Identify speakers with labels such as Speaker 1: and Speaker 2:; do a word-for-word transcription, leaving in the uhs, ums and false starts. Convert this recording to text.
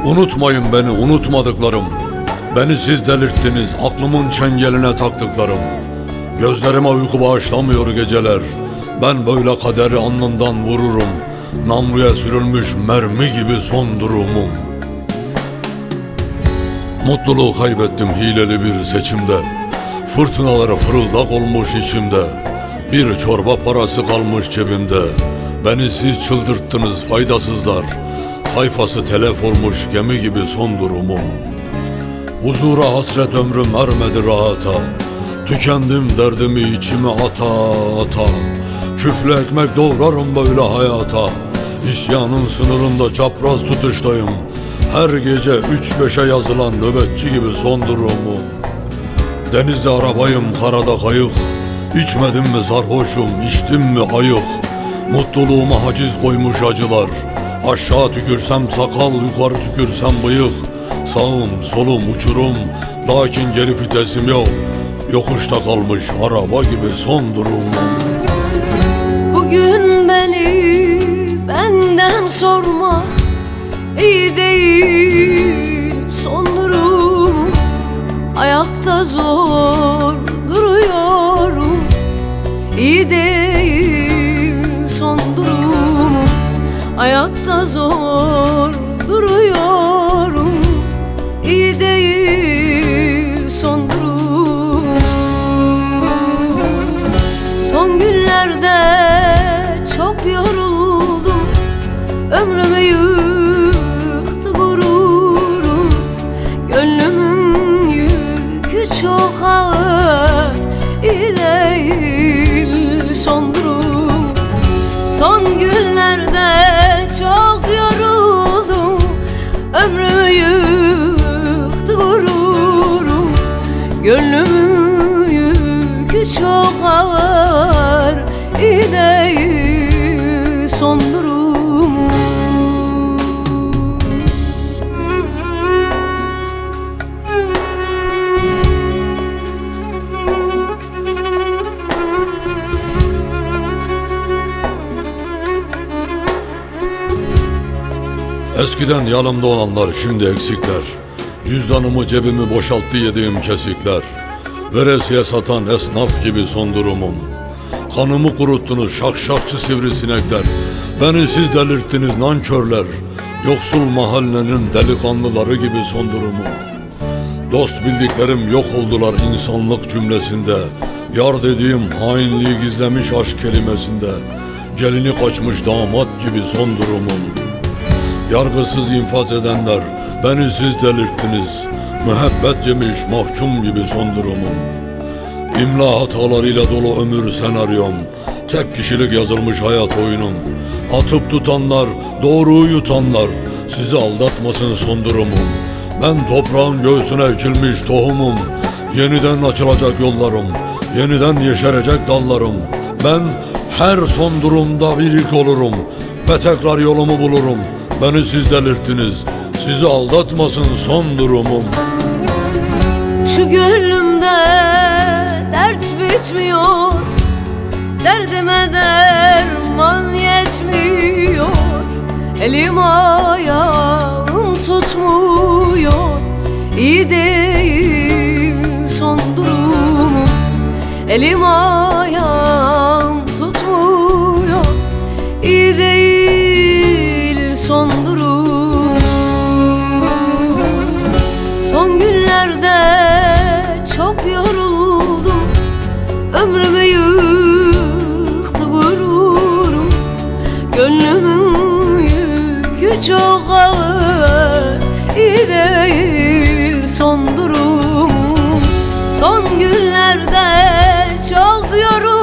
Speaker 1: Unutmayın beni, unutmadıklarım. Beni siz delirttiniz, aklımın çengeline taktıklarım. Gözlerime uyku bağışlamıyor geceler. Ben böyle kaderi alnından vururum. Namluya sürülmüş mermi gibi son durumum. Mutluluğu kaybettim hileli bir seçimde. Fırtınalara fırıldak olmuş içimde. Bir çorba parası kalmış cebimde. Beni siz çıldırttınız faydasızlar. Tayfası telef olmuş gemi gibi son durumum. Huzura hasret ömrüm ermedi rahata. Tükendim derdimi içime ata ata. Küflü ekmek doğrarım böyle hayata. İsyanın sınırında çapraz tutuştayım. Her gece üç beşe yazılan nöbetçi gibi son durumum. Denizde arabayım, karada kayık. İçmedim mi sarhoşum, içtim mi ayık. Mutluluğuma haciz koymuş acılar. Aşağı tükürsem sakal, yukarı tükürsem bıyık. Sağım solum uçurum, lakin geri vitesim yok. Yokuşta kalmış araba gibi son durumum.
Speaker 2: Bugün beni benden sorma, iyi değil son durum. Ayakta zor duruyorum, iyi değil son durum. Ayakta zor duruyorum, iyi değil son durum. Son günlerde çok yoruldum, ömrümü yıktı gururum. Gönlümün yükü çok ağır, iyi değil son durum. Son günlerde çok yoruldum, ömrümü yıktı gururum. Gönlümün yükü çok ağır, iyi değil son durum.
Speaker 1: Eskiden yanımda olanlar şimdi eksikler. Cüzdanımı cebimi boşalttı yediğim kesikler. Veresiye satan esnaf gibi son durumum. Kanımı kuruttunuz şakşakçı sivrisinekler. Beni siz delirttiniz nankörler. Yoksul mahallenin delikanlıları gibi son durumum. Dost bildiklerim yok oldular insanlık cümlesinde. Yar dediğim hainliği gizlemiş aşk kelimesinde. Gelini kaçmış damat gibi son durumum. Yargısız infaz edenler, beni siz delirttiniz. Müebbet yemiş mahkum gibi son durumum. İmla hatalarıyla dolu ömür senaryom. Tek kişilik yazılmış hayat oyunum. Atıp tutanlar, doğruyu yutanlar, sizi aldatmasın son durumum. Ben toprağın göğsüne ekilmiş tohumum. Yeniden açılacak yollarım, yeniden yeşerecek dallarım. Ben her son durumda bir ilk olurum ve tekrar yolumu bulurum. Beni siz delirttiniz, sizi aldatmasın son durumum.
Speaker 2: Şu gönlümde dert bitmiyor, derdime derman yetmiyor. Elim ayağım tutmuyor, iyi değil son durumum. Elim ayağım tutmuyor, iyi değil son durum. Son günlerde çok yoruldum, ömrümü yıktı gururum. Gönlümün yükü çok ağır, iyi değil son durum. Son günlerde çok yoruldum,